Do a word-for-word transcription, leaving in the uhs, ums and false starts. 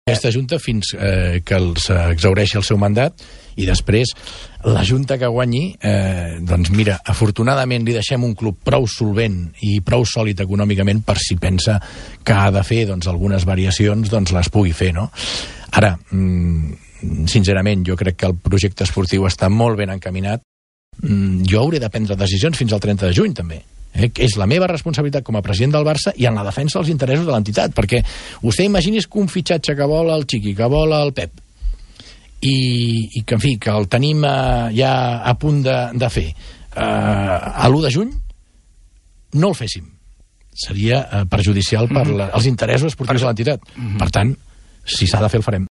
aquesta Junta fins eh, que els exhaureixi el seu mandat i després la Junta que guanyi, eh, doncs mira, afortunadament li deixem un club prou solvent i prou sòlid econòmicament per si pensa que ha de fer doncs, algunes variacions, doncs les pugui fer, no? Ara, mm, sincerament, jo crec que el projecte esportiu està molt ben encaminat. Mm, jo hauré de prendre decisions fins al trenta de juny, també. Eh, que és la meva responsabilitat com a president del Barça i en la defensa dels interessos de l'entitat, perquè vostè imagini's que un fitxatge que vol el Chiqui, que vol el Pep, i, i que, en fi, que el tenim eh, ja a punt de, de fer eh, a l'u de juny, no el féssim. Seria eh, perjudicial per la, els interessos esportius de l'entitat. Per tant, si s'ha de fer, el farem.